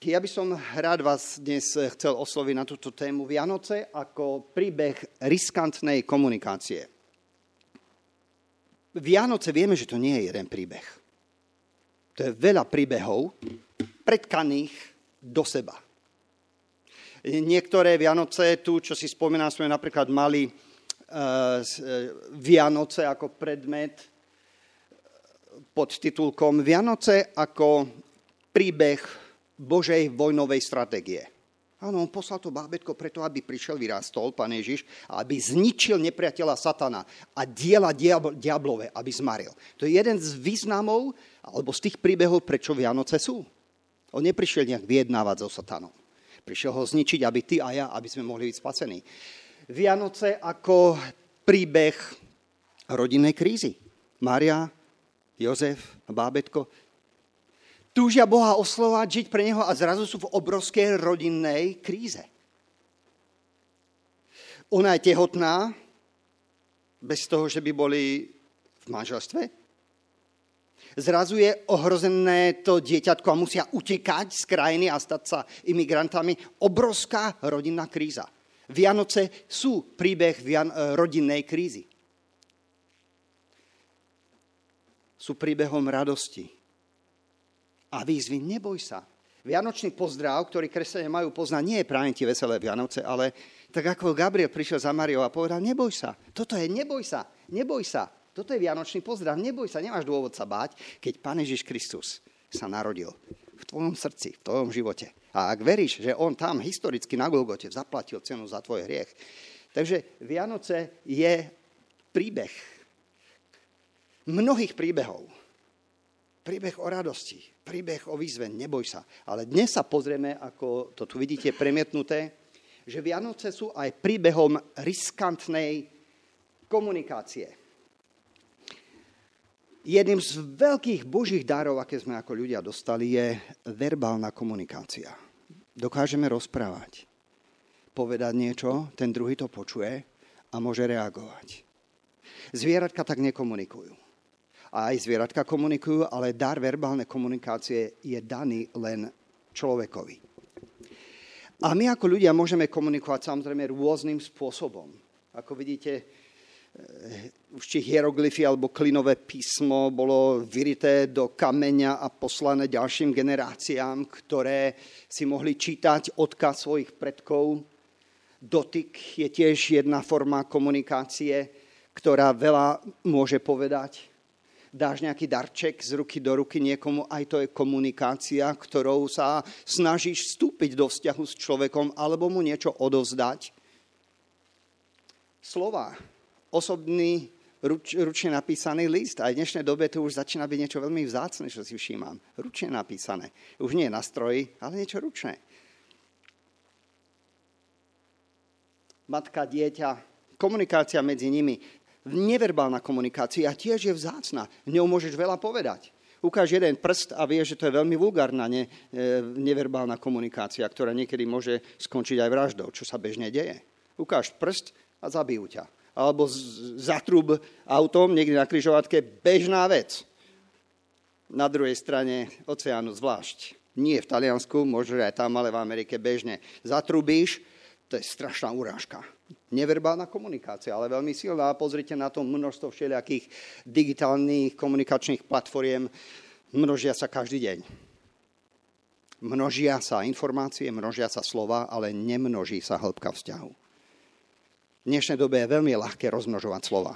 Ja by som rád vás dnes chcel osloviť na túto tému Vianoce ako príbeh riskantnej komunikácie. Vianoce vieme, že to nie je jeden príbeh. To je veľa príbehov pretkaných do seba. Niektoré Vianoce, tu, čo si spomínam, sme napríklad mali Vianoce ako predmet pod titulkom Vianoce ako príbeh Božej vojnovej stratégie. Áno, on poslal to bábätko preto, aby prišiel, vyrástol, Pán Ježiš, a aby zničil nepriateľa Satana a diela diablové, aby zmaril. To je jeden z významov, alebo z tých príbehov, prečo Vianoce sú. On neprišiel nejak vyjednávať so Satanom. Prišiel ho zničiť, aby ty a ja, aby sme mohli byť spasení. Vianoce ako príbeh rodinnej krízy. Mária, Jozef a bábätko túžia Boha oslovať, žiť pre neho a zrazu sú v obrovskej rodinnej kríze. Ona je tehotná, bez toho, že by boli v manželstve. Zrazu je ohrozené to dieťatko a musia utekať z krajiny a stať sa imigrantami. Obrovská rodinná kríza. Vianoce sú príbeh rodinnej krízy. Sú príbehom radosti a výzvy. Neboj sa. Vianočný pozdrav, ktorý kresťania majú poznať, nie je prajem ti veselé Vianoce, ale tak ako Gabriel prišiel za Máriou a povedal, neboj sa. Toto je neboj sa, neboj sa. Toto je Vianočný pozdrav, neboj sa, nemáš dôvod sa báť, keď Pán Ježiš Kristus sa narodil v tvojom srdci, v tvojom živote. A ak veríš, že on tam historicky na Golgote zaplatil cenu za tvoj hriech. Takže Vianoce je príbeh mnohých príbehov. Príbeh o radosti, príbeh o výzve, neboj sa. Ale dnes sa pozrieme, ako to tu vidíte premietnuté, že Vianoce sú aj príbehom riskantnej komunikácie. Jedným z veľkých božích darov, aké sme ako ľudia dostali, je verbálna komunikácia. Dokážeme rozprávať, povedať niečo, ten druhý to počuje a môže reagovať. Zvieratka tak nekomunikujú. A aj zvieratka komunikujú, ale dar verbálnej komunikácie je daný len človekovi. A my ako ľudia môžeme komunikovať samozrejme rôznym spôsobom. Ako vidíte, už či hieroglyfy alebo klinové písmo bolo vyrité do kameňa a poslané ďalším generáciám, ktoré si mohli čítať odkaz svojich predkov. Dotyk je tiež jedna forma komunikácie, ktorá veľa môže povedať. Dáš nejaký darček z ruky do ruky niekomu, aj to je komunikácia, ktorou sa snažíš vstúpiť do vzťahu s človekom alebo mu niečo odovzdať. Slova, osobný, ručne napísaný list. Aj v dnešnej dobe to už začína byť niečo veľmi vzácne, čo si všímam. Ručne napísané. Už nie na stroji, ale niečo ručné. Matka, dieťa, komunikácia medzi nimi. Neverbálna komunikácia tiež je vzácna. V ňou môžeš veľa povedať. Ukáž jeden prst a vieš, že to je veľmi vulgárna neverbálna komunikácia, ktorá niekedy môže skončiť aj vraždou, čo sa bežne deje. Ukáž prst a zabijú ťa. Alebo zatrúb autom niekde na križovatke, bežná vec. Na druhej strane oceánu zvlášť. Nie v Taliansku, možno aj tam, ale v Amerike bežne. Zatrúbíš, to je strašná urážka. Neverbálna komunikácia, ale veľmi silná. Pozrite na to množstvo všelijakých digitálnych komunikačných platform. Množia sa každý deň. Množia sa informácie, množia sa slova, ale nemnoží sa hĺbka vzťahu. V dnešnej dobe je veľmi ľahké rozmnožovať slova.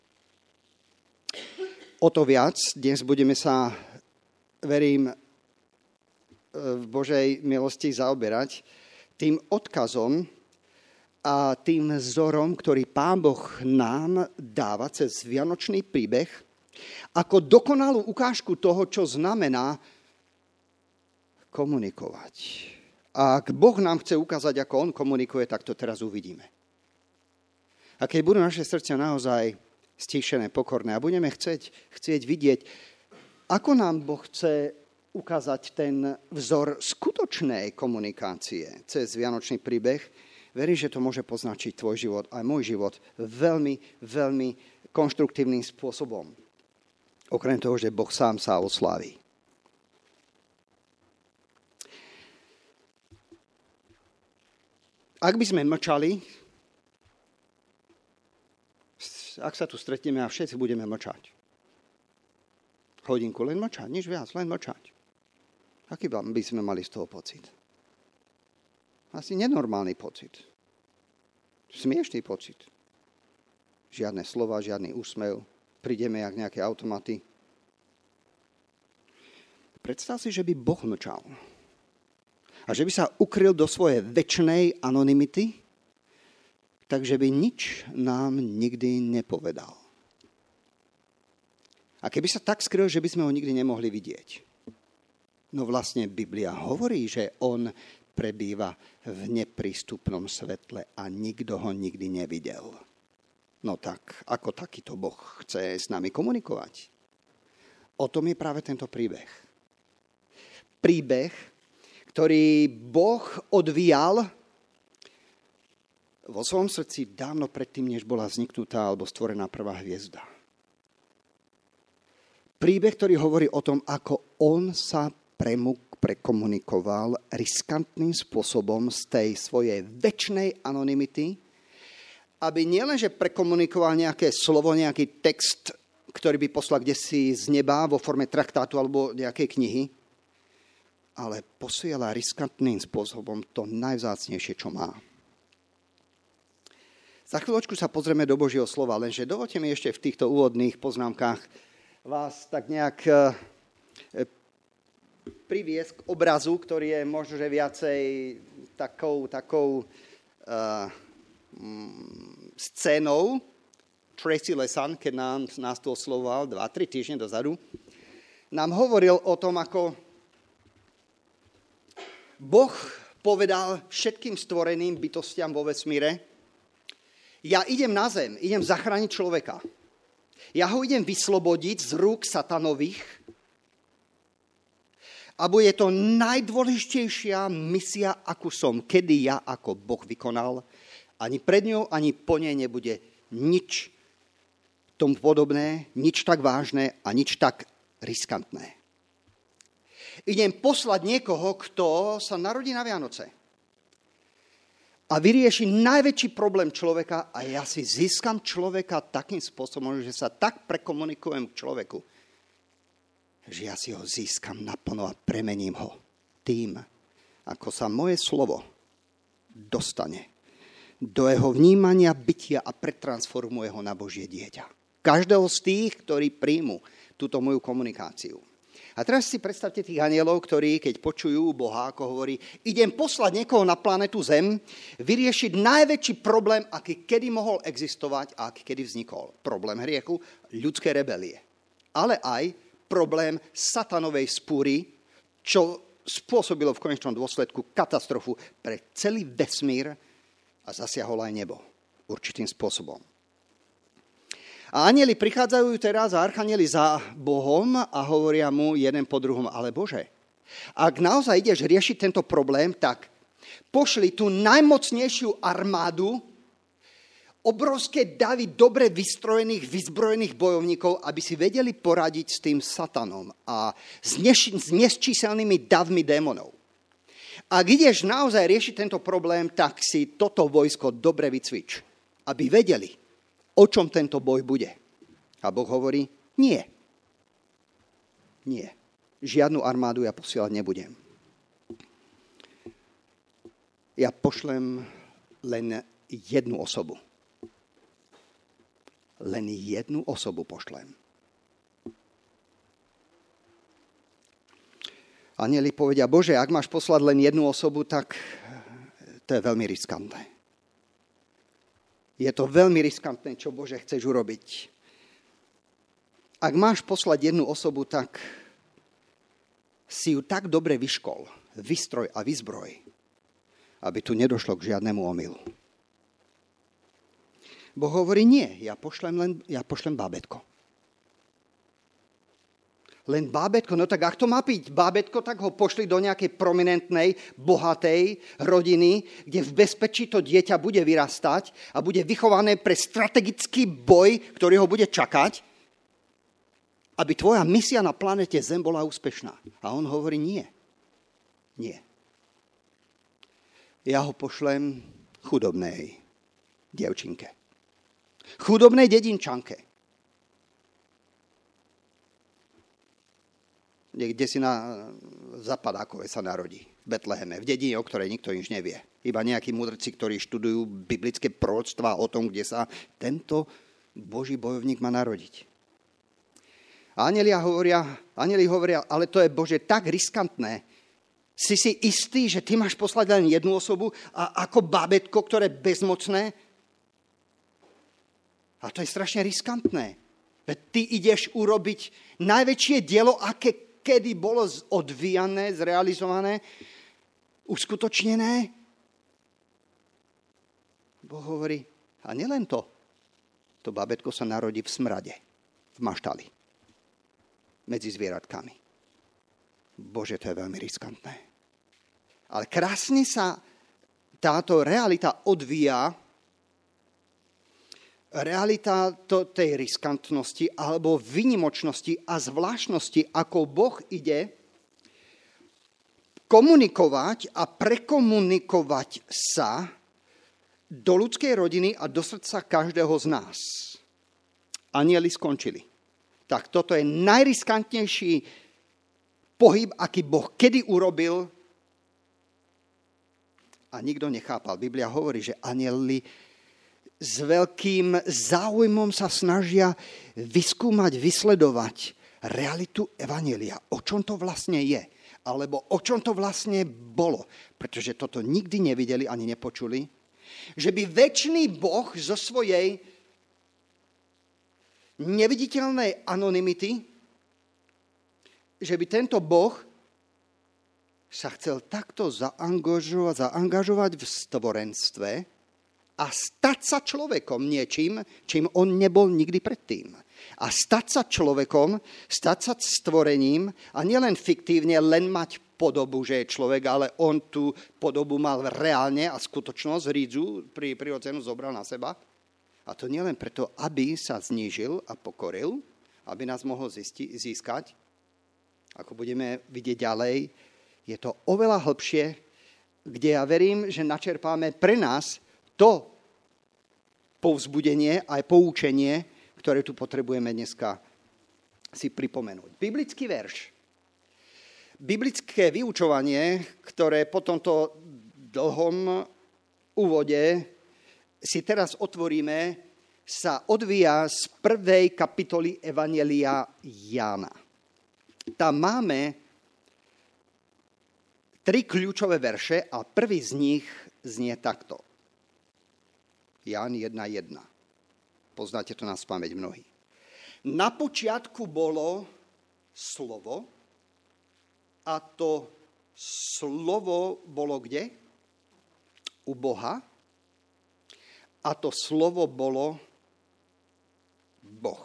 O to viac dnes budeme sa, verím, v Božej milosti zaoberať tým odkazom a tým vzorom, ktorý Pán Boh nám dáva cez vianočný príbeh, ako dokonalú ukážku toho, čo znamená komunikovať. A ak Boh nám chce ukázať, ako on komunikuje, tak to teraz uvidíme. A keď budú naše srdcia naozaj stíšené, pokorné a budeme chcieť vidieť, ako nám Boh chce ukázať ten vzor skutočnej komunikácie cez vianočný príbeh, verím, že to môže poznačiť tvoj život aj môj život veľmi, veľmi konštruktívnym spôsobom. Okrem toho, že Boh sám sa osláví. Ak by sme mlčali, ak sa tu stretneme a všetci budeme mlčať. Hodinku len mlčať, nič viac, len mlčať. Aký by sme mali z toho pocit? Asi nenormálny pocit. Smiešný pocit. Žiadne slova, žiadny úsmev. Prídeme jak nejaké automaty. Predstav si, že by Boh mlčal. A že by sa ukryl do svojej večnej anonymity, takže by nič nám nikdy nepovedal. A keby sa tak skryl, že by sme ho nikdy nemohli vidieť. No vlastne Biblia hovorí, že on prebýva v neprístupnom svetle a nikto ho nikdy nevidel. No tak, ako takýto Boh chce s nami komunikovať? O tom je práve tento príbeh. Príbeh, ktorý Boh odvíjal vo svojom srdci dávno predtým, než bola vzniknutá alebo stvorená prvá hviezda. Príbeh, ktorý hovorí o tom, ako on sa prekomunikoval riskantným spôsobom z tej svojej večnej anonymity, aby nielenže prekomunikoval nejaké slovo, nejaký text, ktorý by poslal kdesi z neba vo forme traktátu alebo nejakej knihy, ale posiela riskantným spôsobom to najvzácnejšie, čo má. Za chvíľočku sa pozrieme do Božieho slova, lenže dovolte mi ešte v týchto úvodných poznámkach vás tak nejak priviesť k obrazu, ktorý je možno, že viacej takou scénou. Tracy Lesan, keď nás to oslovoval 2-3 týždne dozadu, nám hovoril o tom, ako Boh povedal všetkým stvoreným bytostiam vo vesmíre: ja idem na zem, idem zachrániť človeka. Ja ho idem vyslobodiť z rúk satanových a bude to najdôležitejšia misia, akú som kedy ja ako Boh vykonal. Ani pred ňou, ani po nej nebude nič tomu podobné, nič tak vážne a nič tak riskantné. Idem poslať niekoho, kto sa narodí na Vianoce a vyrieši najväčší problém človeka a ja si získam človeka takým spôsobom, že sa tak prekomunikujem k človeku, že ja si ho získam naplno a premením ho tým, ako sa moje slovo dostane do jeho vnímania, bytia a pretransformuje ho na Božie dieťa. Každého z tých, ktorí príjmu túto moju komunikáciu. A teraz si predstavte tých anielov, ktorí, keď počujú Boha, ako hovorí, idem poslať niekoho na planetu Zem, vyriešiť najväčší problém, aký kedy mohol existovať a aký kedy vznikol. Problém hriechu, ľudské rebelie. Ale aj problém satanovej spúry, čo spôsobilo v konečnom dôsledku katastrofu pre celý vesmír a zasiahol aj nebo určitým spôsobom. A anjeli prichádzajú teraz a archanieli za Bohom a hovoria mu jeden po druhom: ale Bože, ak naozaj ideš riešiť tento problém, tak pošli tú najmocnejšiu armádu, obrovské davy dobre vystrojených, vyzbrojených bojovníkov, aby si vedeli poradiť s tým satanom a s nesčíselnými davmi démonov. Ak ideš naozaj riešiť tento problém, tak si toto vojsko dobre vycvič, aby vedeli, o čom tento boj bude. A Boh hovorí: nie. Nie. Žiadnu armádu ja posielať nebudem. Ja pošlem len jednu osobu. Len jednu osobu pošlem. Anjeli povedia: Bože, ak máš poslať len jednu osobu, tak to je veľmi riskantné. Je to veľmi riskantné, čo Bože chceš urobiť. Ak máš poslať jednu osobu, tak si ju tak dobre vyškol, vystroj a vyzbroj, aby tu nedošlo k žiadnemu omylu. Boh hovorí: nie, ja pošlem bábätko. Len bábätko, no tak ak to má byť bábätko, tak ho pošli do nejakej prominentnej, bohatej rodiny, kde v bezpečí to dieťa bude vyrastať a bude vychované pre strategický boj, ktorý ho bude čakať, aby tvoja misia na planete Zem bola úspešná. A on hovorí: nie. Nie. Ja ho pošlem chudobnej dievčinke. Chudobnej dedinčanke. Niekde si na Zapadákove sa narodí, v Betleheme, v dedine, o ktorej nikto nič nevie. Iba nejakí mudrci, ktorí študujú biblické proroctvá o tom, kde sa tento Boží bojovník má narodiť. A anjeli hovoria, ale to je, Bože, tak riskantné. Si istý, že ty máš poslať len jednu osobu a ako bábätko, ktoré je bezmocné? A to je strašne riskantné. Veď ty ideš urobiť najväčšie dielo, aké kedy bolo odvíjané, zrealizované, uskutočnené. Boh hovorí, a nielen to. To bábätko sa narodí v smrade, v maštali, medzi zvieratkami. Bože, to je veľmi riskantné. Ale krásne sa táto realita odvíja, realita tej riskantnosti alebo výnimočnosti a zvláštnosti, ako Boh ide komunikovať a prekomunikovať sa do ľudskej rodiny a do srdca každého z nás. Anjeli skončili. Tak toto je najriskantnejší pohyb, aký Boh kedy urobil a nikto nechápal. Biblia hovorí, že anjeli s veľkým záujmom sa snažia vyskúmať, vysledovať realitu evanjelia. O čom to vlastne je? Alebo o čom to vlastne bolo? Pretože toto nikdy nevideli ani nepočuli. Že by večný Boh zo svojej neviditeľnej anonymity, že by tento Boh sa chcel takto zaangažovať v stvorenstve a stať sa človekom niečím, čím on nebol nikdy predtým. A stať sa človekom, stať sa stvorením a nielen fiktívne, len mať podobu, že je človek, ale on tú podobu mal reálne a skutočnosť, rídzu, prirodzenú zobral na seba. A to nielen preto, aby sa znížil a pokoril, aby nás mohol získať. Ako budeme vidieť ďalej, je to oveľa hlbšie, kde ja verím, že načerpáme pre nás to povzbudenie aj poučenie, ktoré tu potrebujeme dneska si pripomenúť. Biblický verš. Biblické vyučovanie, ktoré po tomto dlhom úvode si teraz otvoríme, sa odvíja z 1. kapitoly Evanjelia Jána. Tam máme 3 kľúčové verše a prvý z nich znie takto. Ján 1.1. Poznáte to na spamäť mnohí. Na počiatku bolo slovo a to slovo bolo kde? U Boha. A to slovo bolo Boh.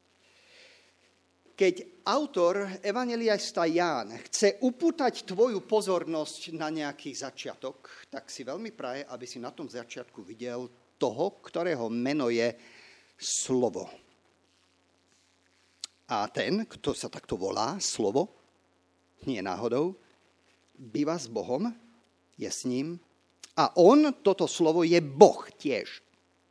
Keď autor evanjeliista Ján chce upútať tvoju pozornosť na nejaký začiatok, tak si veľmi praje, aby si na tom začiatku videl toho, ktorého meno je slovo. A ten, kto sa takto volá, slovo, nie náhodou, býva s Bohom, je s ním a on, toto slovo, je Boh tiež.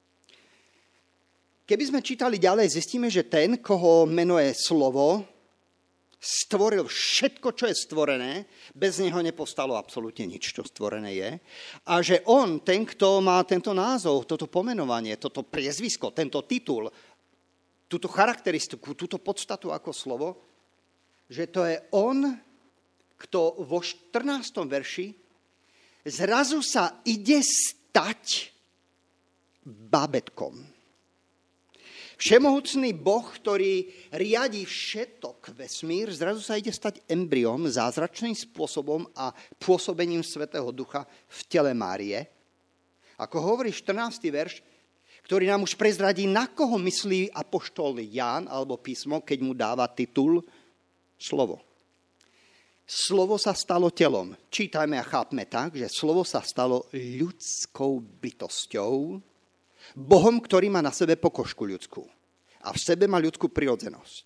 Keby sme čítali ďalej, zistíme, že ten, koho meno je slovo, stvoril všetko, čo je stvorené, bez neho nepostalo absolútne nič, čo stvorené je. A že on, ten, kto má tento názov, toto pomenovanie, toto priezvisko, tento titul, túto charakteristiku, túto podstatu ako slovo, že to je on, kto vo 14. verši zrazu sa ide stať bábätkom. Všemohúcný Boh, ktorý riadi všetok vesmír, zrazu sa ide stať embryom zázračným spôsobom a pôsobením Svätého Ducha v tele Márie. Ako hovorí 14. verš, ktorý nám už prezradí, na koho myslí apoštol Ján alebo písmo, keď mu dáva titul slovo. Slovo sa stalo telom. Čítajme a chápme tak, že slovo sa stalo ľudskou bytosťou, Bohom, ktorý má na sebe pokožku ľudskú. A v sebe má ľudskú prirodzenosť.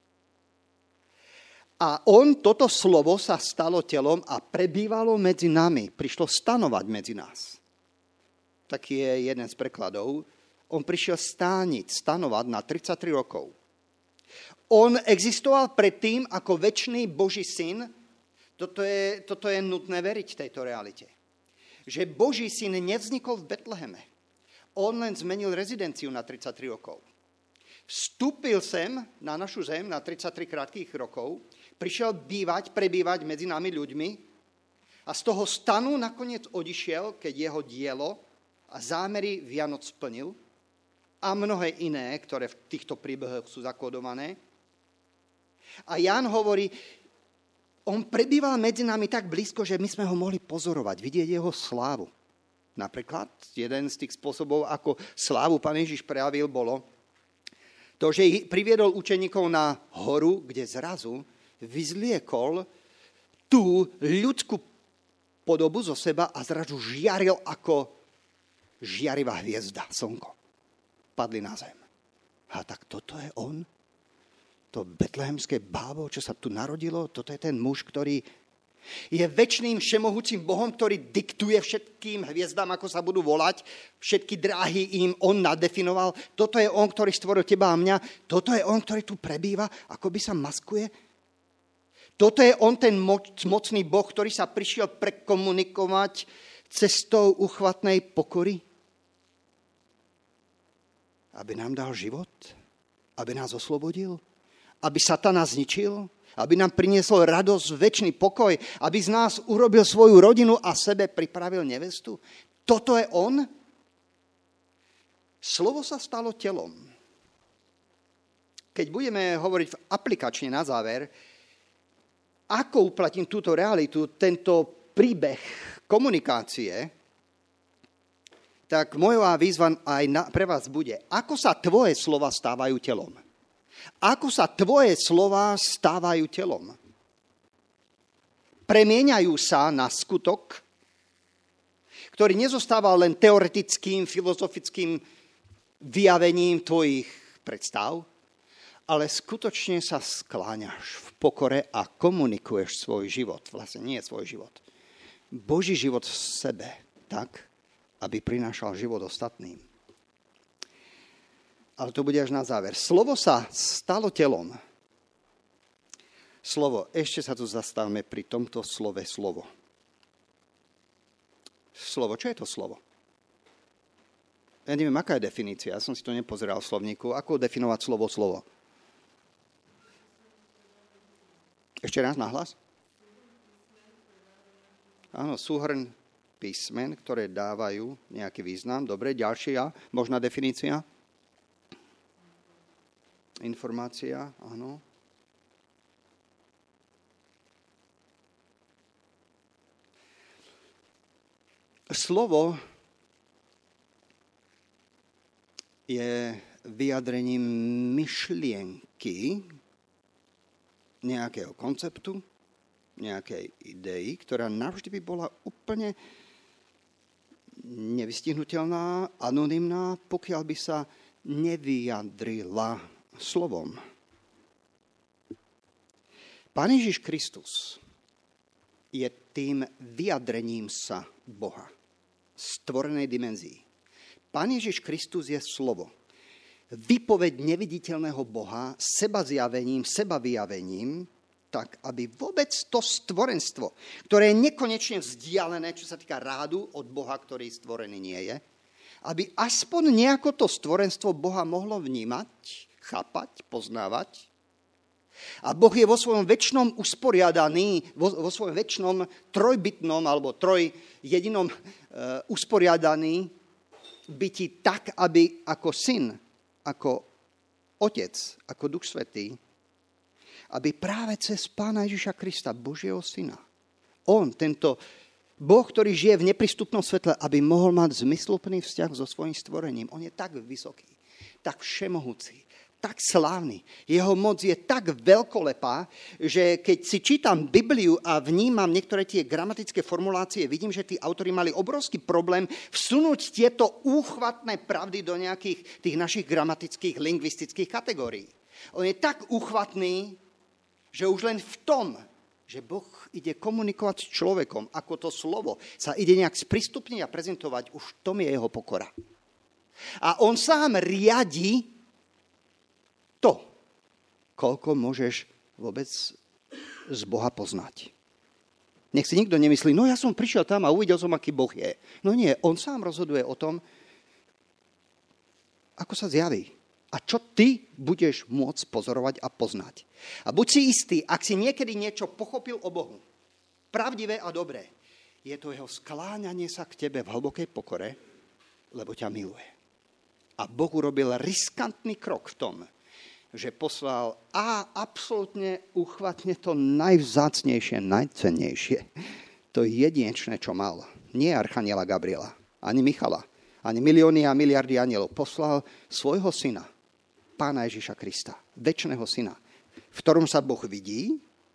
A on, toto slovo sa stalo telom a prebývalo medzi nami. Prišlo stanovať medzi nás. taký je jeden z prekladov, on prišiel stanovať na 33 rokov. On existoval predtým ako večný Boží syn. Toto je nutné veriť tejto realite. Že Boží syn nevznikol v Betleheme. On len zmenil rezidenciu na 33 rokov. Vstúpil sem na našu zem na 33 krátkých rokov, prišiel prebývať medzi nami ľuďmi a z toho stanu nakoniec odišiel, keď jeho dielo a zámery Vianoc splnil a mnohé iné, ktoré v týchto príbehoch sú zakódované. A Ján hovorí, on prebýval medzi nami tak blízko, že my sme ho mohli pozorovať, vidieť jeho slávu. Napríklad jeden z tých spôsobov, ako slávu Pán Ježiš prejavil, bolo to, že priviedol učeníkov na horu, kde zrazu vyzliekol tú ľudskú podobu zo seba a zrazu žiaril ako žiarivá hviezda, slnko. Padli na zem. A tak toto je on? To betlehemské bábo, čo sa tu narodilo? Toto je ten muž, ktorý je večným všemohúcim Bohom, ktorý diktuje všetkým hviezdám, ako sa budú volať. Všetky dráhy im on nadefinoval. Toto je on, ktorý stvoril teba a mňa. Toto je on, ktorý tu prebýva. Ako by sa maskuje. Toto je on, ten mocný Boh, ktorý sa prišiel prekomunikovať cestou uchvatnej pokory. Aby nám dal život. Aby nás oslobodil. Aby Satana zničil. Aby nám priniesol radosť, večný pokoj, aby z nás urobil svoju rodinu a sebe pripravil nevestu. Toto je on? Slovo sa stalo telom. Keď budeme hovoriť aplikačne na záver, ako uplatím túto realitu, tento príbeh komunikácie, tak moja výzva aj pre vás bude, ako sa tvoje slova stávajú telom. Ako sa tvoje slová stávajú telom? Premieňajú sa na skutok, ktorý nezostáva len teoretickým, filozofickým vyjavením tvojich predstav, ale skutočne sa skláňaš v pokore a komunikuješ svoj život. Vlastne nie svoj život. Boží život v sebe tak, aby prinášal život ostatným. Ale to bude až na záver. Slovo sa stalo telom. Slovo, ešte sa tu zastavme pri tomto slove slovo. Slovo, čo je to slovo? Ja neviem, aká je definícia. Ja som si to nepozeral v slovníku. Ako definovať slovo? Ešte raz nahlas? Áno, súhrn písmen, ktoré dávajú nejaký význam. Dobre, ďalšia možná definícia? Informácia, áno. Slovo je vyjadrením myšlienky, nejakého konceptu, nejakej idei, ktorá navždy by bola úplne nevystihnutelná, anonymná, pokiaľ by sa nevyjadrila slovom. Pán Ježiš Kristus je tým vyjadrením sa Boha, stvorenej dimenzii. Pán Ježiš Kristus je slovo. Výpoveď neviditeľného Boha sebazjavením, sebavyjavením, tak aby vôbec to stvorenstvo, ktoré je nekonečne vzdialené, čo sa týka rádu od Boha, ktorý stvorený nie je, aby aspoň nejako to stvorenstvo Boha mohlo vnímať, chápať, poznávať. A Boh je vo svojom večnom usporiadaní, vo svojom večnom trojbytnom alebo trojjedinom usporiadaní byti tak, aby ako syn, ako otec, ako Duch Svätý, aby práve cez Pána Ježiša Krista, Božieho syna, on, tento Boh, ktorý žije v neprístupnom svetle, aby mohol mať zmysluplný vzťah so svojím stvorením. On je tak vysoký, tak všemohúci, tak slávny. Jeho moc je tak veľkolepá, že keď si čítam Bibliu a vnímam niektoré tie gramatické formulácie, vidím, že tí autori mali obrovský problém vsunúť tieto úchvatné pravdy do nejakých tých našich gramatických, lingvistických kategórií. On je tak úchvatný, že už len v tom že Boh ide komunikovať s človekom, ako to slovo sa ide nejak sprístupniť a prezentovať, už v tom je jeho pokora. A on sám riadi to, koľko môžeš vôbec z Boha poznať. Nech si nikto nemyslí, no ja som prišiel tam a uvidel som, aký Boh je. No nie, on sám rozhoduje o tom, ako sa zjaví. A čo ty budeš môcť pozorovať a poznať. A buď si istý, ak si niekedy niečo pochopil o Bohu, pravdivé a dobré, je to jeho skláňanie sa k tebe v hlbokej pokore, lebo ťa miluje. A Boh urobil riskantný krok v tom, že poslal a absolútne uchvatne to najvzácnejšie, najcennejšie. To jedinečné, čo mal. Nie archaniela Gabriela, ani Michala, ani milióny a miliardy anielov. Poslal svojho syna, Pána Ježiša Krista, večného syna, v ktorom sa Boh vidí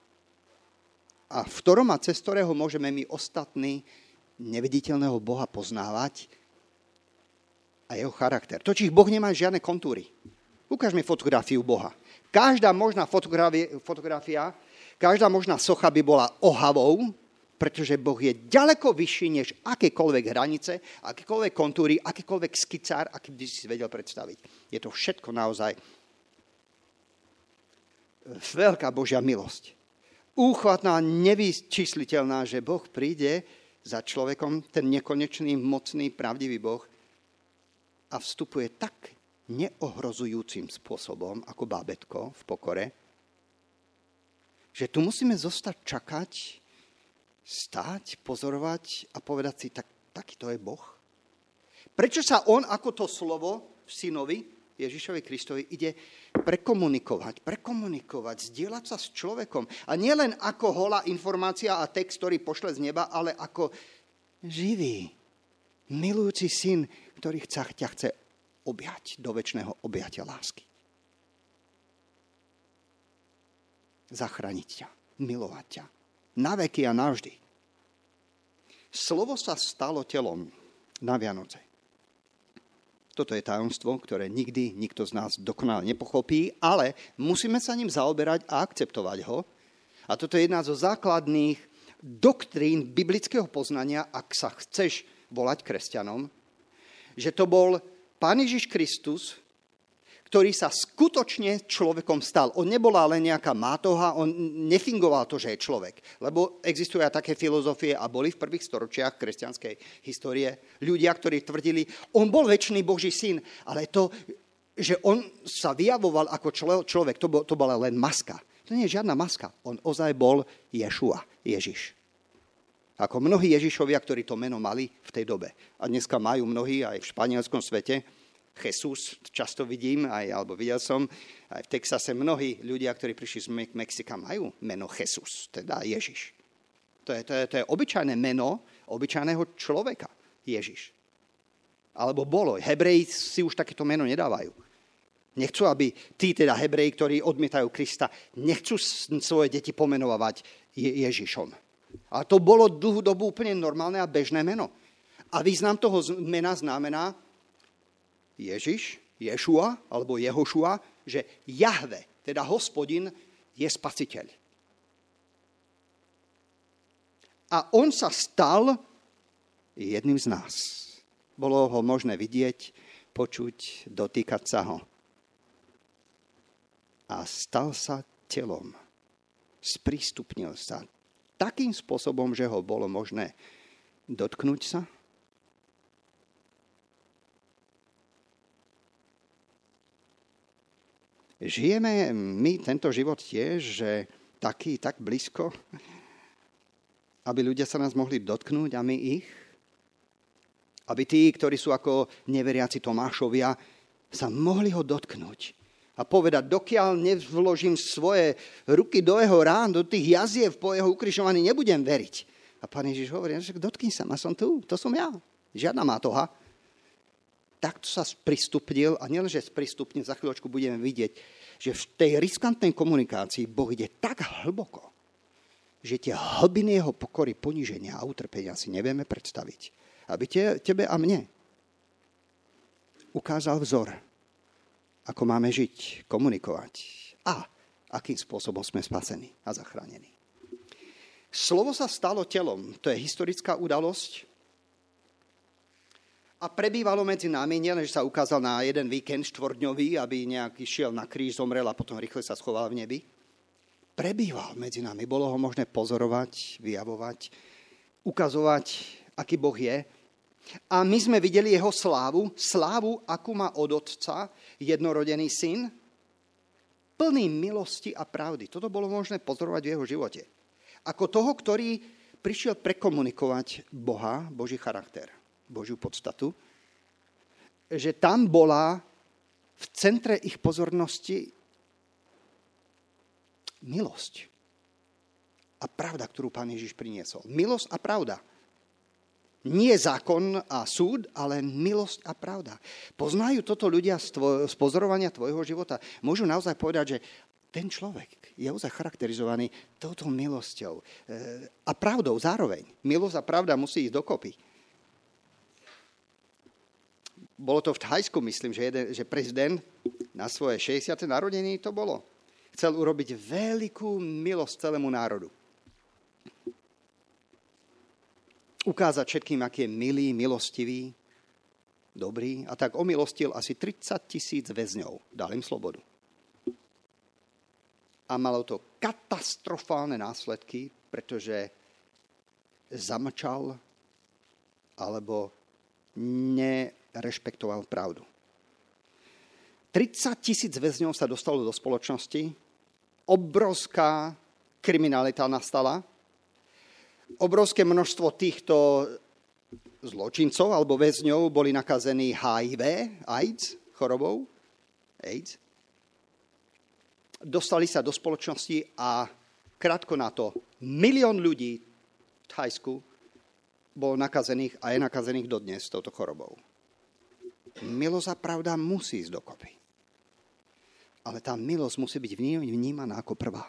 a v ktorom a cez ktorého môžeme my ostatní neviditeľného Boha poznávať a jeho charakter. Totiž Boh nemá žiadne kontúry. Ukáž mi fotografiu Boha. Každá možná fotografia, každá možná socha by bola ohavou, pretože Boh je ďaleko vyšší než akékoľvek hranice, akékoľvek kontúry, akýkoľvek skicár, aký by si vedel predstaviť. Je to všetko naozaj veľká Božia milosť. Úchvatná, nevyčísliteľná, že Boh príde za človekom, ten nekonečný, mocný, pravdivý Boh a vstupuje tak neohrozujúcim spôsobom, ako bábätko v pokore, že tu musíme zostať čakať, stáť, pozorovať a povedať si, takýto je Boh. Prečo sa on ako to slovo v synovi Ježišovi Kristovi ide prekomunikovať, zdieľať sa s človekom. A nielen ako holá informácia a text, ktorý pošle z neba, ale ako živý, milujúci syn, ktorý ťa chce objať do večného objatia lásky. Zachrániť ťa, milovať ťa. Na veky a navždy. Slovo sa stalo telom na Vianoce. Toto je tajomstvo, ktoré nikdy nikto z nás dokonale nepochopí, ale musíme sa ním zaoberať a akceptovať ho. A toto je jedna zo základných doktrín biblického poznania, ak sa chceš volať kresťanom, že to bol Pán Ježiš Kristus, ktorý sa skutočne človekom stal. On nebola len nejaká mátoha, on nefingoval to, že je človek. Lebo existujú aj také filozofie a boli v prvých storočiach kresťanskej histórie ľudia, ktorí tvrdili, on bol večný Boží syn, ale to, že on sa vyjavoval ako človek, to bola len maska. To nie je žiadna maska. On ozaj bol Ješua, Ježiš. Ako mnohí Ježišovia, ktorí to meno mali v tej dobe. A dneska majú mnohí aj v španielskom svete, Jesus, často vidím, alebo videl som, aj v Texase mnohí ľudia, ktorí prišli z Mexika, majú meno Jesus, teda Ježiš. To je obyčajné meno obyčajného človeka, Ježiš. Alebo bolo. Hebreji si už takéto meno nedávajú. Nechcú, aby tí teda Hebreji, ktorí odmietajú Krista, nechcú svoje deti pomenovať Ježišom. A to bolo dlhú dobu úplne normálne a bežné meno. A význam toho mena znamená Ježiš, Ješua, alebo Jehošua, že Jahve, teda Hospodin, je spasiteľ. A on sa stal jedným z nás. Bolo ho možné vidieť, počuť, dotýkať sa ho. A stal sa telom. Sprístupnil sa takým spôsobom, že ho bolo možné dotknúť sa, žijeme my tento život tiež, že tak blízko, aby ľudia sa nás mohli dotknúť a my ich? Aby tí, ktorí sú ako neveriaci Tomášovia, sa mohli ho dotknúť a povedať, dokiaľ nevložím svoje ruky do jeho rán, do tých jaziev po jeho ukrižovaní, nebudem veriť. A Pán Ježiš hovorí, že dotkni sa ma, som tu, to som ja. Žiadna mátoha. Takto sa sprístupnil a nielenže sprístupnil, za chvíľočku budeme vidieť, že v tej riskantnej komunikácii Boh ide tak hlboko, že tie hlbiny jeho pokory, poníženia a utrpenia si nevieme predstaviť. Aby tebe a mne ukázal vzor, ako máme žiť, komunikovať a akým spôsobom sme spasení a zachránení. Slovo sa stalo telom. To je historická udalosť. A prebývalo medzi nami, nielen, že sa ukázal na jeden víkend štvorňový, aby nejaký šiel na kríž, zomrel a potom rýchle sa schoval v nebi. Prebýval medzi nami. Bolo ho možné pozorovať, vyjavovať, ukazovať, aký Boh je. A my sme videli jeho slávu, akú má od Otca jednorodený syn, plný milosti a pravdy. Toto bolo možné pozorovať v jeho živote. Ako toho, ktorý prišiel prekomunikovať Boha, Boží charakter, Božiu podstatu, že tam bola v centre ich pozornosti milosť a pravda, ktorú Pán Ježiš priniesol. Milosť a pravda. Nie zákon a súd, ale milosť a pravda. Poznajú toto ľudia z pozorovania tvojho života. Môžu naozaj povedať, že ten človek je ozaj charakterizovaný touto milosťou a pravdou zároveň. Milosť a pravda musí ísť dokopy. Bolo to v Thajsku, myslím, že prezident na svoje 60. narodeniny to bolo. Chcel urobiť veľkú milosť celému národu. Ukázať všetkým, aký je milý, milostivý, dobrý. A tak omilostil asi 30 000 väzňov. Dal im slobodu. A malo to katastrofálne následky, pretože zamlčal alebo nerešpektoval pravdu. 30 000 väzňov sa dostalo do spoločnosti. Obrovská kriminalita nastala. Obrovské množstvo týchto zločincov alebo väzňov boli nakazení HIV, AIDS, chorobou, AIDS. Dostali sa do spoločnosti a krátko na to 1 000 000 ľudí v Thajsku bolo nakazených a je nakazených dodnes touto chorobou. Milosť a pravda musí ísť dokopy. Ale tá milosť musí byť vnímaná ako prvá.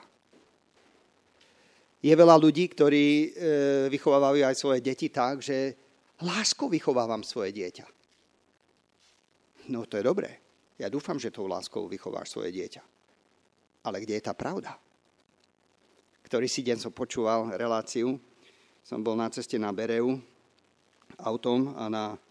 Je veľa ľudí, ktorí vychovávajú aj svoje deti tak, že láskou vychovávam svoje dieťa. No to je dobré. Ja dúfam, že tou láskou vychováš svoje dieťa. Ale kde je tá pravda? Ktorý si deň som počúval reláciu. Som bol na ceste na Bereu autom a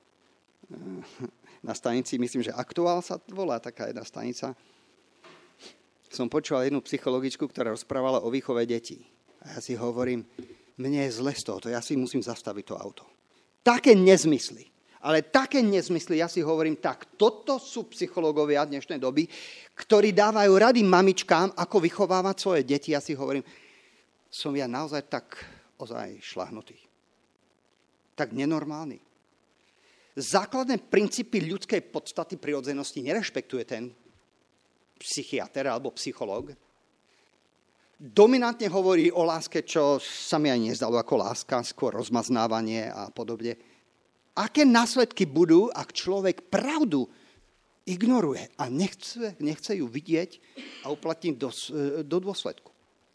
na stanici, myslím, že Aktuál sa volá taká jedna stanica. Som počúval jednu psychologičku, ktorá rozprávala o výchove detí. A ja si hovorím, mne je zle z tohoto, ja si musím zastaviť to auto. Také nezmysly. Ale také nezmysly, ja si hovorím, tak toto sú psychológovia dnešnej doby, ktorí dávajú rady mamičkám, ako vychovávať svoje deti. Ja si hovorím, som ja naozaj tak ozaj šľahnutý. Tak nenormálny. Základné princípy ľudskej podstaty prirodzenosti nerešpektuje ten psychiatr alebo psychológ. Dominantne hovorí o láske, čo sa mi aj nezdalo ako láska, skôr rozmaznávanie a podobne. Aké následky budú, ak človek pravdu ignoruje a nechce ju vidieť a uplatniť do dôsledku.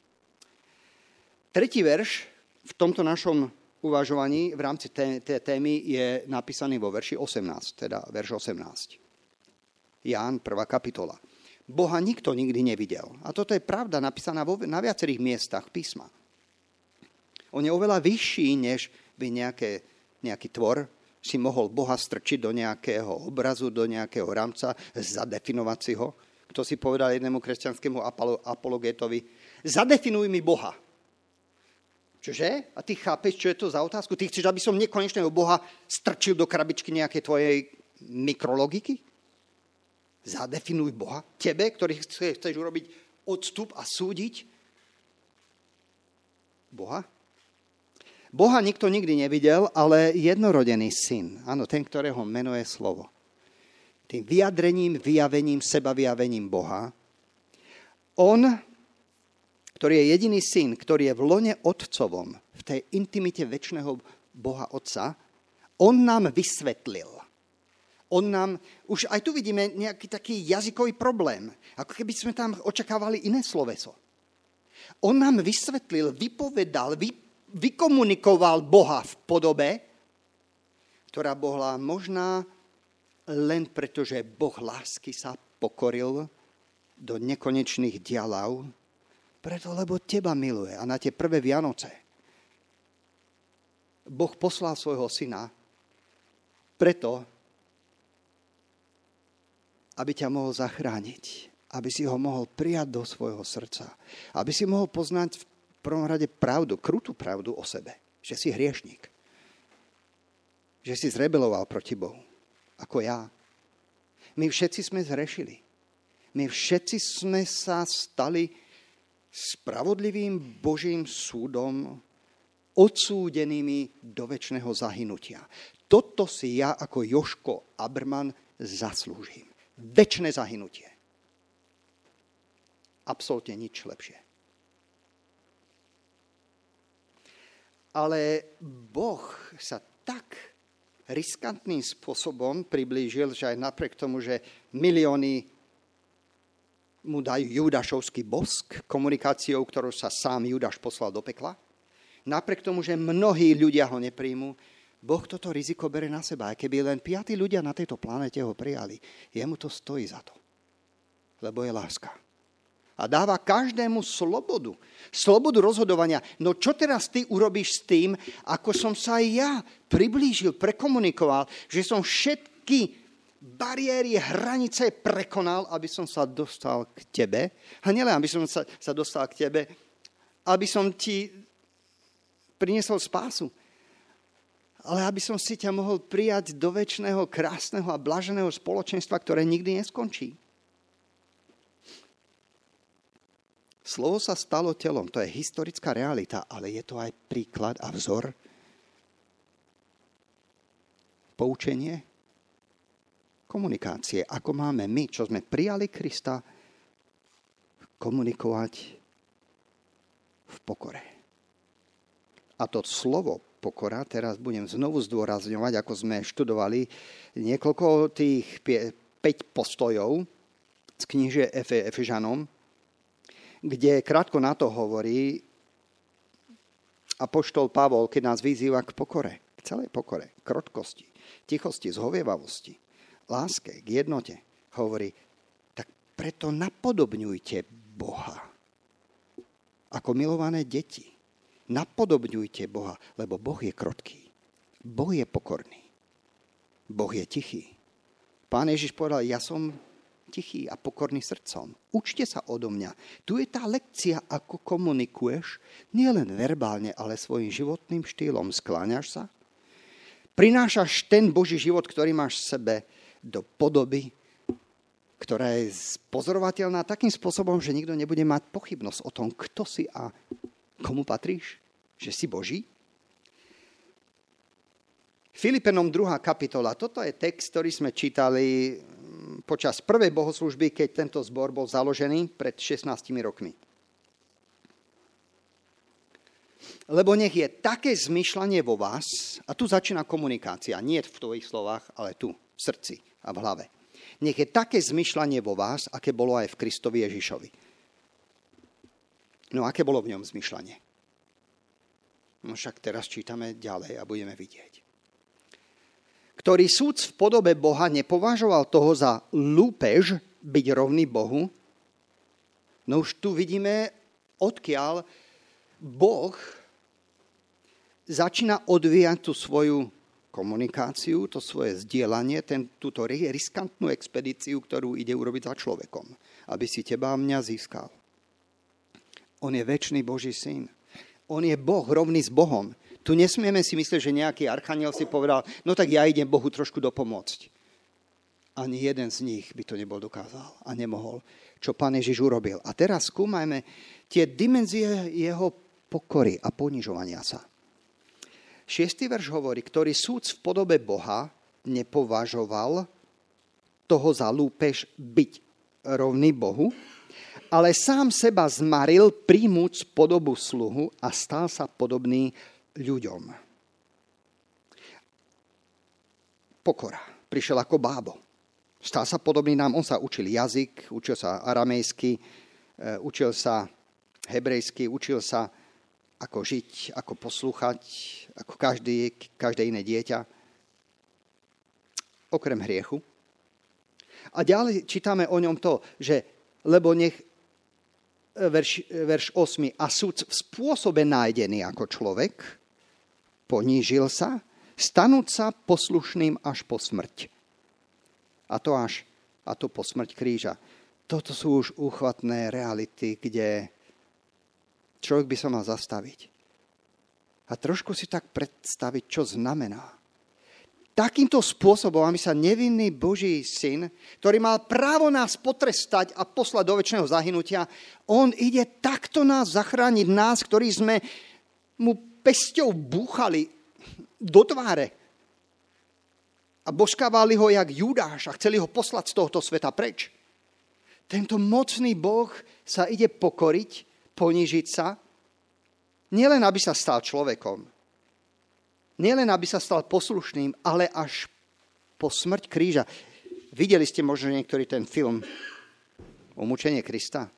Tretí verš v tomto našom uvažovaní v rámci tej témy je napísaný vo verši 18, teda verš 18. Ján, 1. kapitola. Boha nikto nikdy nevidel. A toto je pravda napísaná na viacerých miestach písma. On je oveľa vyšší, než by nejaký tvor si mohol Boha strčiť do nejakého obrazu, do nejakého rámca, zadefinovať si ho. Kto si povedal jednému kresťanskému apologetovi, zadefinuj mi Boha. Čože? A ty chápeš, čo je to za otázku? Ty chceš, aby som nekonečného Boha strčil do krabičky nejakej tvojej mikrologiky? Zadefinuj Boha. Tebe, ktorý chceš urobiť odstup a súdiť Boha? Boha nikto nikdy nevidel, ale jednorodený syn. Áno, ten, ktorého meno je slovo. Tým vyjadrením, vyjavením, sebavyjavením Boha. On, ktorý je jediný syn, ktorý je v lone otcovom, v tej intimite večného Boha Otca, on nám vysvetlil. On nám, už aj tu vidíme nejaký taký jazykový problém. Ako keby sme tam očakávali iné sloveso. On nám vysvetlil, vypovedal, vykomunikoval Boha v podobe, ktorá bola možná len preto, že Boh lásky sa pokoril do nekonečných dialav, preto, lebo teba miluje. A na tie prvé Vianoce Boh poslal svojho syna preto, aby ťa mohol zachrániť, aby si ho mohol prijať do svojho srdca, aby si mohol poznať v prvom rade pravdu, krutú pravdu o sebe, že si hriešník, že si zrebeloval proti Bohu, ako ja. My všetci sme zhrešili. My všetci sme sa stali spravodlivým Božím súdom, odsúdenými do večného zahynutia. Toto si ja ako Jožko Abrman zaslúžim. Večné zahynutie. Absolútne nič lepšie. Ale Boh sa tak riskantným spôsobom priblížil, že aj napriek tomu, že milióny mu dajú judášovský bosk, komunikáciou, ktorou sa sám Judáš poslal do pekla, napriek tomu, že mnohí ľudia ho nepríjmu, Boh toto riziko bere na seba. Aj keby len 5 ľudia na tejto planete ho prijali, jemu to stojí za to. Lebo je láska. A dáva každému slobodu. Slobodu rozhodovania. No čo teraz ty urobíš s tým, ako som sa aj ja priblížil, prekomunikoval, že som všetky bariéry, hranice prekonal, aby som sa dostal k tebe. A nielen, aby som sa dostal k tebe, aby som ti priniesol spásu. Ale aby som si ťa mohol prijať do večného, krásneho a blaženého spoločenstva, ktoré nikdy neskončí. Slovo sa stalo telom, to je historická realita, ale je to aj príklad a vzor. Poučenie, komunikácie, ako máme my, čo sme prijali Krista, komunikovať v pokore. A to slovo pokora, teraz budem znovu zdôrazňovať, ako sme študovali niekoľko tých 5 postojov z kniže Efežanom, kde krátko na to hovorí apoštol Pavol, keď nás vyzýva k pokore, k celej pokore, krotkosti, tichosti, zhovievavosti, láske, k jednote. Hovorí, tak preto napodobňujte Boha ako milované deti. Napodobňujte Boha, lebo Boh je krotký. Boh je pokorný. Boh je tichý. Pán Ježiš povedal, ja som tichý a pokorný srdcom. Učte sa odo mňa. Tu je tá lekcia, ako komunikuješ, nie len verbálne, ale svojim životným štýlom. Skláňaš sa? Prinášaš ten Boží život, ktorý máš v sebe, do podoby, ktorá je pozorovateľná takým spôsobom, že nikto nebude mať pochybnosť o tom, kto si a komu patríš? Že si Boží? Filipenom 2. kapitola. Toto je text, ktorý sme čítali počas prvej bohoslúžby, keď tento zbor bol založený pred 16 rokmi. Lebo nech je také zmýšľanie vo vás, a tu začína komunikácia, nie v tvojich slovách, ale tu, v srdci a v hlave. Nech je také zmýšľanie vo vás, aké bolo aj v Kristovi Ježišovi. No aké bolo v ňom zmýšľanie? No však teraz čítame ďalej a budeme vidieť. Ktorý súc v podobe Boha nepovažoval toho za lúpež byť rovný Bohu. No už tu vidíme, odkiaľ Boh začína odvíjať tú svoju komunikáciu, to svoje zdieľanie, túto riskantnú expedíciu, ktorú ide urobiť za človekom, aby si teba a mňa získal. On je večný Boží syn. On je Boh, rovný s Bohom. Tu nesmieme si myslieť, že nejaký archaniel si povedal, no tak ja idem Bohu trošku dopomôcť. Ani jeden z nich by to nebol dokázal a nemohol, čo Pán Ježiš urobil. A teraz skúmajme tie dimenzie jeho pokory a ponižovania sa. 6. verš hovorí, ktorý súc v podobe Boha nepovažoval toho za lúpež byť rovný Bohu, ale sám seba zmaril, príjmuc podobu sluhu a stal sa podobný ľuďom. Pokora. Prišiel ako bábo. Stal sa podobný nám. On sa učil jazyk, učil sa aramejsky, učil sa hebrejsky, učil sa ako žiť, ako poslúchať, ako každé iné dieťa. Okrem hriechu. A ďalej čítame o ňom to, že lebo nech verš 8. A súd v spôsobe nájdený ako človek, Ponížil sa, stanúť sa poslušným až po smrť. A to po smrť kríža. Toto sú už úchvatné reality, kde človek by sa mal zastaviť. A trošku si tak predstaviť, čo znamená. Takýmto spôsobom, aby sa nevinný Boží syn, ktorý mal právo nás potrestať a poslať do večného zahynutia, on ide takto nás zachrániť, nás, ktorí sme mu pesťou búchali do tváre a boskávali ho jak Judáš a chceli ho poslať z tohto sveta preč. Tento mocný Boh sa ide pokoriť, ponížiť sa, nielen aby sa stal človekom, nielen aby sa stal poslušným, ale až po smrť kríža. Videli ste možno niektorý ten film o mučení Krista?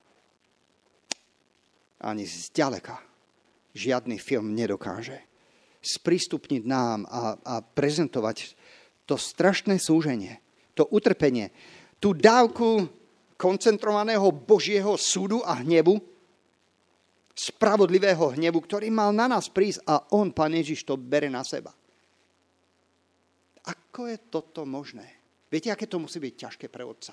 Ani zďaleka žiadny film nedokáže sprístupniť nám a prezentovať to strašné súženie, to utrpenie, tú dávku koncentrovaného Božieho súdu a hnevu, spravodlivého hnevu, ktorý mal na nás prísť a on, Pán Ježiš, to bere na seba. Ako je toto možné? Viete, aké to musí byť ťažké pre otca?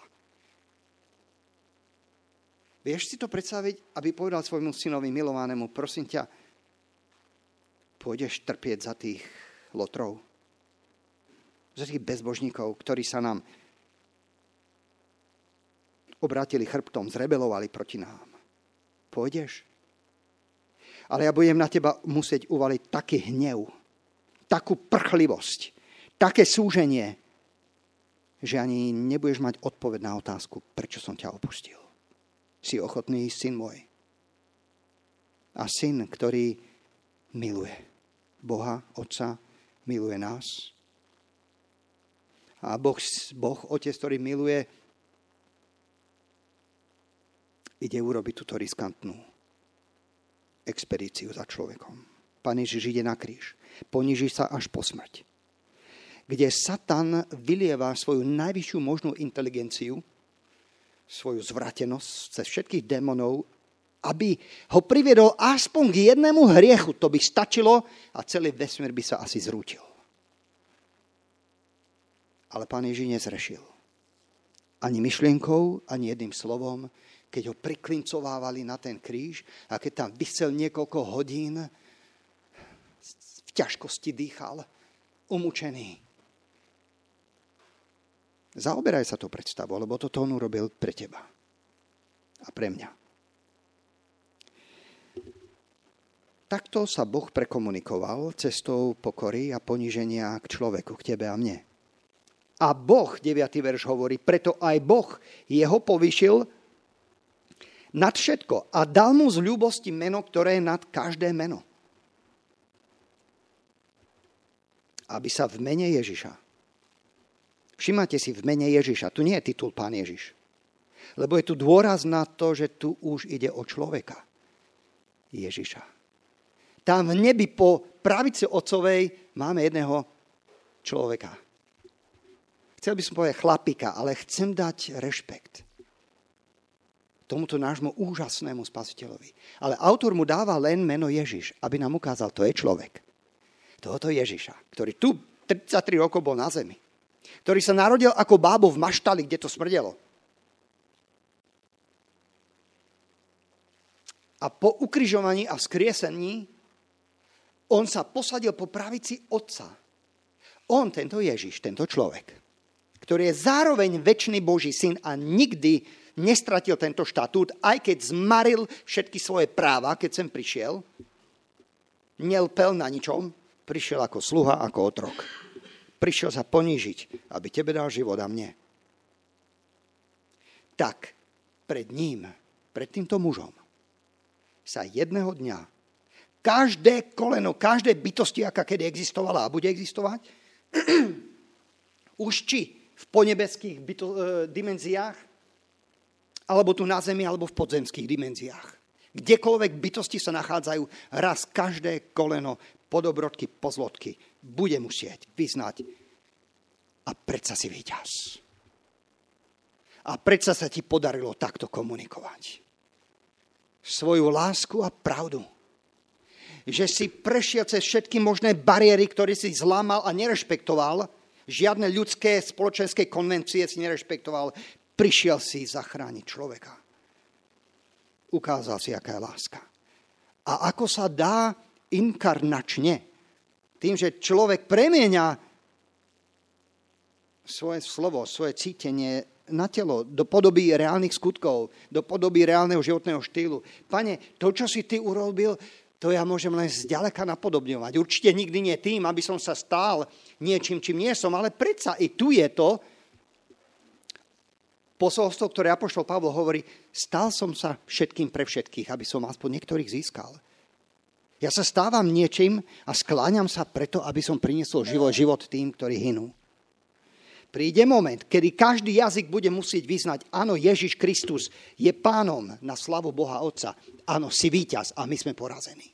Vieš si to predstaviť, aby povedal svojmu synovi milovanému, prosím ťa, pôjdeš trpieť za tých lotrov, za tých bezbožníkov, ktorí sa nám obrátili chrbtom, zrebelovali proti nám. Pôjdeš? Ale ja budem na teba musieť uvaliť taký hnev, takú prchlivosť, také súženie, že ani nebudeš mať odpoveď na otázku, prečo som ťa opustil. Si ochotný, syn môj. A syn, ktorý miluje Boha, Otca, miluje nás. A Boh, Otec, ktorý miluje, ide urobiť túto riskantnú expedíciu za človekom. Pán Ježiš ide na kríž. Poníži sa až po smrť. Kde Satan vylieva svoju najvyššiu možnú inteligenciu, svoju zvratenosť cez všetkých démonov, aby ho priviedol aspoň k jednému hriechu. To by stačilo a celý vesmír by sa asi zrútil. Ale Pán Ježiš nezrešil. Ani myšlienkou, ani jedným slovom, keď ho priklincovávali na ten kríž a keď tam visel niekoľko hodín, v ťažkosti dýchal, umúčený. Zaoberaj sa to predstavou, lebo toto on urobil pre teba a pre mňa. Takto sa Boh prekomunikoval cestou pokory a poníženia k človeku, k tebe a mne. A Boh, 9. verš hovorí, preto aj Boh jeho povýšil nad všetko a dal mu z ľúbosti meno, ktoré je nad každé meno. Aby sa v mene Ježiša. Všimajte si, v mene Ježiša. Tu nie je titul Pán Ježiš. Lebo je tu dôraz na to, že tu už ide o človeka. Ježiša. Tam v nebi po pravici otcovej máme jedného človeka. Chcel by som povedať chlapika, ale chcem dať rešpekt tomuto nášmu úžasnému spasiteľovi. Ale autor mu dáva len meno Ježiš, aby nám ukázal, to je človek. Tohoto Ježiša, ktorý tu 33 rokov bol na zemi. Ktorý sa narodil ako bábo v maštali, kde to smrdelo. A po ukrižovaní a vzkriesení on sa posadil po pravici Otca. On, tento Ježiš, tento človek, ktorý je zároveň večný Boží syn a nikdy nestratil tento štatút, aj keď zmaril všetky svoje práva, keď sem prišiel. Nelpel na ničom, prišiel ako sluha, ako otrok. Prišiel sa ponížiť, aby tebe dal život a mne. Tak pred ním, pred týmto mužom, sa jedného dňa každé koleno, každé bytosti, aká kedy existovala a bude existovať, už či v ponebeských dimenziách, alebo tu na zemi, alebo v podzemských dimenziách. Kdekoľvek bytosti sa nachádzajú, raz každé koleno, podobrodky, pozlodky bude musieť vyznať a predsa si víťaz. A predsa sa ti podarilo takto komunikovať. Svoju lásku a pravdu. že si prešiel cez všetky možné bariéry, ktoré si zlámal a nerešpektoval. Žiadne ľudské spoločenské konvencie si nerešpektoval. Prišiel si zachrániť človeka. Ukázal si, aká je láska. A ako sa dá inkarnačne, tým, že človek premieňa svoje slovo, svoje cítenie na telo, do podoby reálnych skutkov, do podoby reálneho životného štýlu. Pane, to, čo si ty urobil, to ja môžem len zďaleka napodobňovať. Určite nikdy nie tým, aby som sa stál niečím, čím nie som, ale predsa i tu je to posolstvo, ktoré apoštol Pavol hovorí, stal som sa všetkým pre všetkých, aby som aspoň niektorých získal. Ja sa stávam niečím a skláňam sa preto, aby som priniesol život tým, ktorí hynú. Príde moment, kedy každý jazyk bude musieť vyznať, áno, Ježiš Kristus je pánom na slavu Boha Otca. Áno, si víťaz a my sme porazení.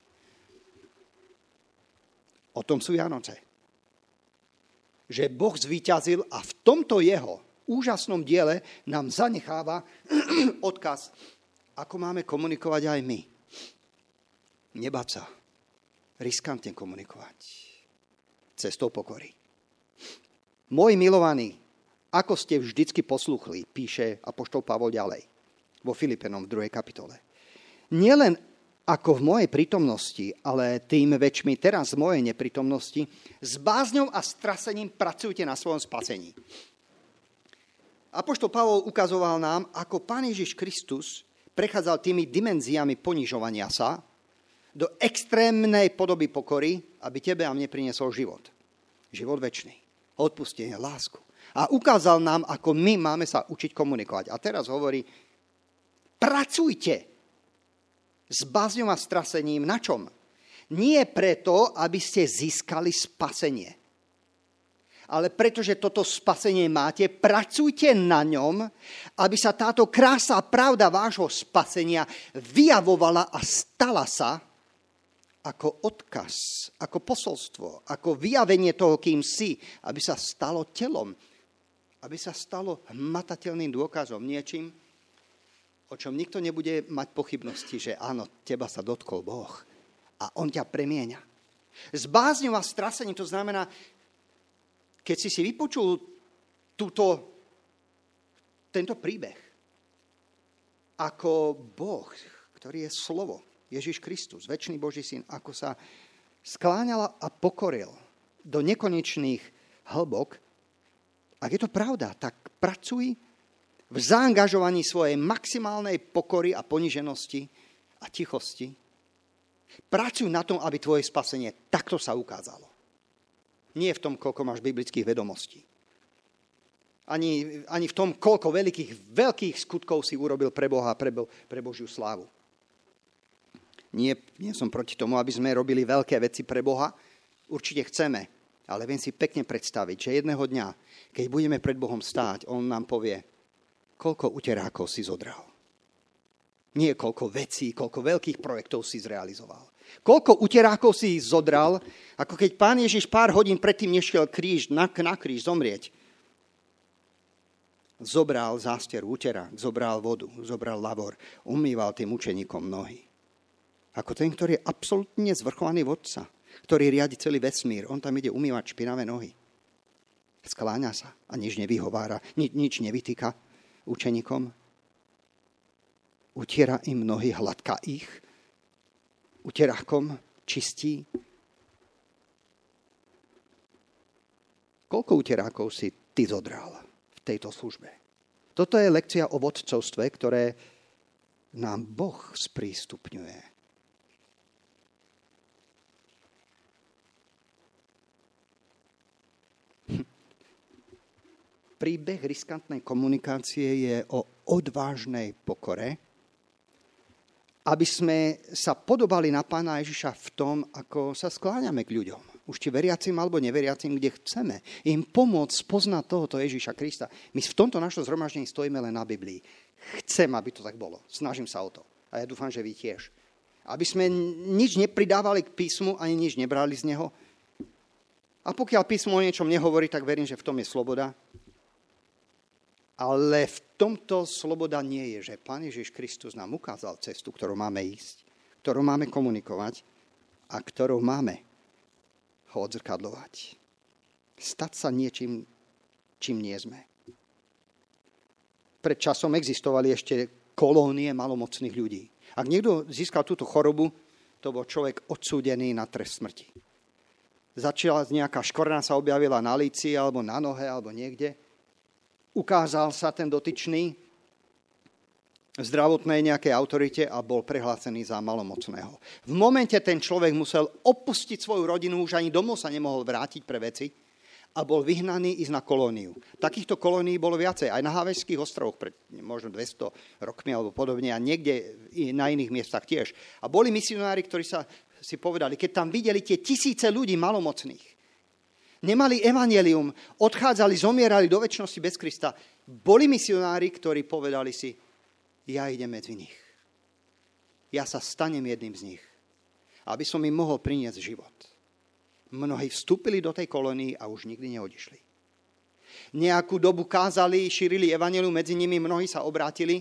O tom sú Vianoce. Že Boh zvíťazil a v tomto jeho úžasnom diele nám zanecháva odkaz, ako máme komunikovať aj my. Nebáť sa. Riskantne komunikovať. Cestou pokory. Moji milovaní, ako ste vždycky posluchli, píše apoštol Pavol ďalej, vo Filipenom v 2. kapitole. Nielen ako v mojej prítomnosti, ale tým väčšmi teraz v mojej neprítomnosti, s bázňou a strasením pracujte na svojom spasení. Apoštol Pavol ukazoval nám, ako Pán Ježiš Kristus prechádzal tými dimenziami ponižovania sa do extrémnej podoby pokory, aby tebe a mne priniesol život. Život večný. Odpustenie, lásku. A ukázal nám, ako my máme sa učiť komunikovať. A teraz hovorí, pracujte s bázňou a strasením na čom? Nie preto, aby ste získali spasenie. Ale pretože toto spasenie máte, pracujte na ňom, aby sa táto krása a pravda vášho spasenia vyjavovala a stala sa ako odkaz, ako posolstvo, ako vyjavenie toho, kým si, aby sa stalo telom, aby sa stalo hmatateľným dôkazom, niečím, o čom nikto nebude mať pochybnosti, že áno, teba sa dotkol Boh a on ťa premieňa. S bázňou a strasením, to znamená, keď si vypočul tento príbeh, ako Boh, ktorý je slovo, Ježiš Kristus, večný Boží syn, ako sa skláňal a pokoril do nekonečných hĺbok. Ak je to pravda, tak pracuj v zaangažovaní svojej maximálnej pokory a poniženosti a tichosti. Pracuj na tom, aby tvoje spasenie takto sa ukázalo. Nie v tom, koľko máš biblických vedomostí. Ani v tom, koľko veľkých skutkov si urobil pre Boha a pre Božiu slávu. Nie som proti tomu, aby sme robili veľké veci pre Boha. Určite chceme, ale viem si pekne predstaviť, že jedného dňa, keď budeme pred Bohom stáť, on nám povie, koľko uterákov si zodral. Nie koľko vecí, koľko veľkých projektov si zrealizoval. Koľko uterákov si zodral, ako keď Pán Ježiš pár hodín predtým nešiel na kríž zomrieť. Zobral záster úterák, zobral vodu, zobral lavor, umýval tým učeníkom nohy. Ako ten, ktorý je absolútne zvrchovaný vodca, ktorý riadi celý vesmír. On tam ide umývať špinavé nohy. Skláňa sa a nič nevyhovára, nič nevytýka učeníkom. Utiera im nohy, hladká ich. Uterákom čistí. Koľko uterákov si ty zodral v tejto službe? Toto je lekcia o vodcovstve, ktoré nám Boh sprístupňuje. Príbeh riskantnej komunikácie je o odvážnej pokore, aby sme sa podobali na Pána Ježiša v tom, ako sa skláňame k ľuďom. Už či veriacim alebo neveriacim, kde chceme im pomôcť spoznať tohoto Ježiša Krista. My v tomto našom zhromaždení stojíme len na Biblii. Chcem, aby to tak bolo. Snažím sa o to. A ja dúfam, že vy tiež. Aby sme nič nepridávali k písmu, ani nič nebrali z neho. A pokiaľ písmo o niečom nehovorí, tak verím, že v tom je sloboda. Ale v tomto sloboda nie je, že Pán Ježiš Kristus nám ukázal cestu, ktorú máme ísť, ktorú máme komunikovať a ktorou máme ho odzrkadľovať. Stať sa niečím, čím nie sme. Pred časom existovali ešte kolónie malomocných ľudí. Ak niekto získal túto chorobu, to bol človek odsúdený na trest smrti. Začala nejaká škvrna, sa objavila na líci, alebo na nohe, alebo niekde. Ukázal sa ten dotyčný v zdravotnej nejakej autorite a bol prehlásený za malomocného. V momente ten človek musel opustiť svoju rodinu, už ani domov sa nemohol vrátiť pre veci a bol vyhnaný ísť na kolóniu. Takýchto kolónií bolo viacej, aj na Havajských ostrovoch pred možno 200 rokmi alebo podobne a niekde na iných miestach tiež. A boli misionári, ktorí si povedali, keď tam videli tie tisíce ľudí malomocných, nemali evanjelium, odchádzali, zomierali do večnosti bez Krista, boli misionári, ktorí povedali si, ja idem medzi nich. Ja sa stanem jedným z nich, aby som im mohol priniesť život. Mnohí vstúpili do tej kolónii a už nikdy neodišli. Nejakú dobu kázali, šírili evanjelium, medzi nimi mnohí sa obrátili.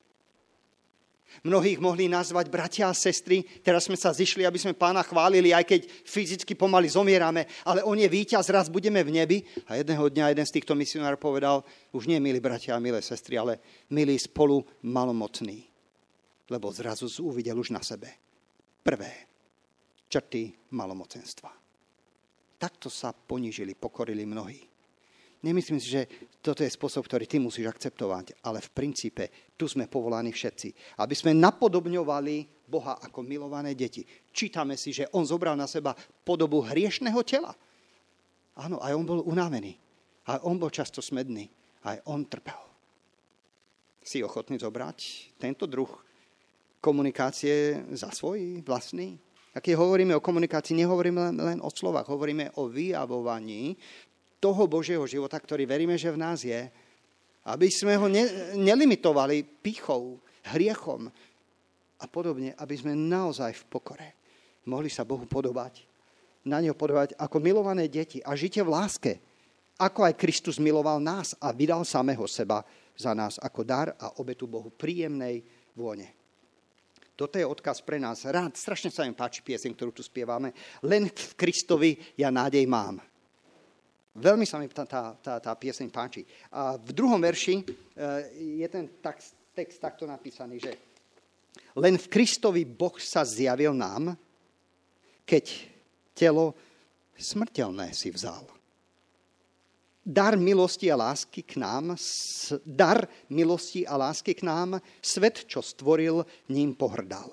Mnohých mohli nazvať bratia a sestry. Teraz sme sa zišli, aby sme Pána chválili, aj keď fyzicky pomaly zomierame, ale on je víťaz, raz budeme v nebi. A jedného dňa jeden z týchto misionárov povedal, už nie milí bratia a milé sestry, ale milí spolu malomocní. Lebo zrazu uvidel už na sebe prvé črty malomocenstva. Takto sa ponížili, pokorili mnohí. Nemyslím si, že toto je spôsob, ktorý ty musíš akceptovať, ale v princípe tu sme povolaní všetci, aby sme napodobňovali Boha ako milované deti. Čítame si, že on zobral na seba podobu hriešného tela. Áno, aj on bol unavený, aj on bol často smedný, aj on trpel. Si ochotný zobrať tento druh komunikácie za svoj vlastný? A keď hovoríme o komunikácii, nehovoríme len o slovách, hovoríme o vyjavovaní toho Božieho života, ktorý veríme, že v nás je, aby sme ho nelimitovali pýchou, hriechom a podobne, aby sme naozaj v pokore mohli sa Bohu podobať, na neho podobať ako milované deti a žite v láske, ako aj Kristus miloval nás a vydal samého seba za nás ako dar a obetu Bohu príjemnej vône. Toto je odkaz pre nás. Rád, strašne sa mi páči pieseň, ktorú tu spievame. Len v Kristovi ja nádej mám. Veľmi sa mi tá pieseň páči. A v 2. verši je ten text takto napísaný, že len v Kristovi Boh sa zjavil nám, keď telo smrteľné si vzal. Dar milosti a lásky k nám, svet, čo stvoril, ním pohrdal.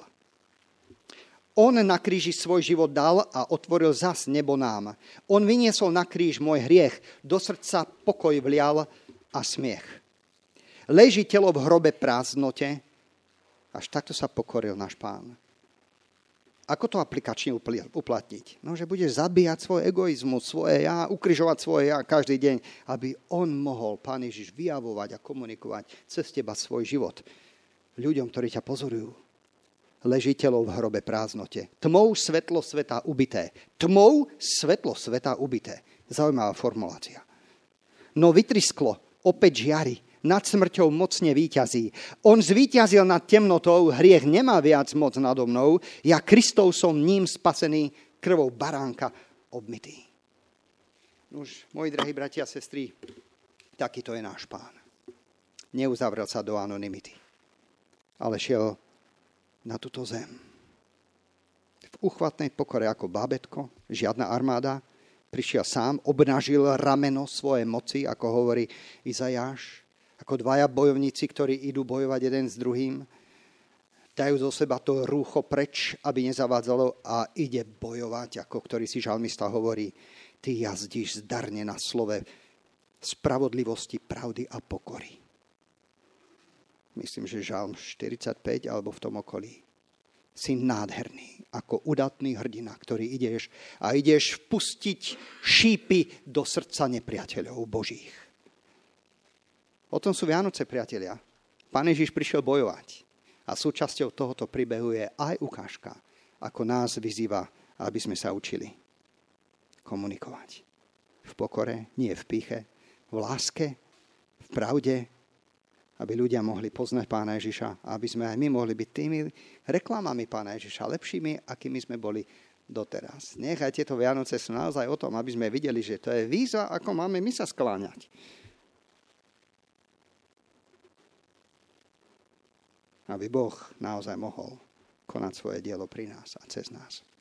On na kríži svoj život dal a otvoril zas nebo nám. On vyniesol na kríž môj hriech, do srdca pokoj vlial a smiech. Leží telo v hrobe prázdnote, až takto sa pokoril náš Pán. Ako to aplikačne uplatniť? No, že budeš zabíjať svoj egoizmus, svoje ja, ukrižovať svoje ja každý deň, aby on mohol, Pán Ježiš, vyjavovať a komunikovať cez teba svoj život ľuďom, ktorí ťa pozorujú. Leží telo v hrobe prázdnote. Tmou svetlo sveta ubité. Tmou svetlo sveta ubité. Zaujímavá formulácia. No vytrisklo, opäť žiari. Nad smrťou mocne víťazí. On zvíťazil nad temnotou, hriech nemá viac moc nado mnou. Ja Kristov som ním spasený, krvou baránka obmytý. Už, moji drahí bratia a sestry, takýto je náš Pán. Neuzavrel sa do anonymity, ale šiel na túto zem. V uchvatnej pokore ako bábätko, žiadna armáda, prišiel sám, obnažil rameno svoje moci, ako hovorí Izajáš, ako dvaja bojovníci, ktorí idú bojovať jeden s druhým, dajú zo seba to rúcho preč, aby nezavádzalo a ide bojovať, ako ktorý si žalmista hovorí, ty jazdíš zdarne na slove spravodlivosti, pravdy a pokory. Myslím, že žalm 45 alebo v tom okolí. Si nádherný, ako udatný hrdina, ktorý ideš vpustiť šípy do srdca nepriateľov Božích. O tom sú Vianoce, priatelia. Pán Ježiš prišiel bojovať. A súčasťou tohoto príbehu je aj ukážka, ako nás vyzýva, aby sme sa učili komunikovať. V pokore, nie v pýche, v láske, v pravde, aby ľudia mohli poznať Pána Ježiša, aby sme aj my mohli byť tými reklamami Pána Ježiša, lepšími, akými sme boli doteraz. Nechaj, tieto Vianoce sú naozaj o tom, aby sme videli, že to je výzva, ako máme my sa skláňať. Aby Boh naozaj mohol konať svoje dielo pri nás a cez nás.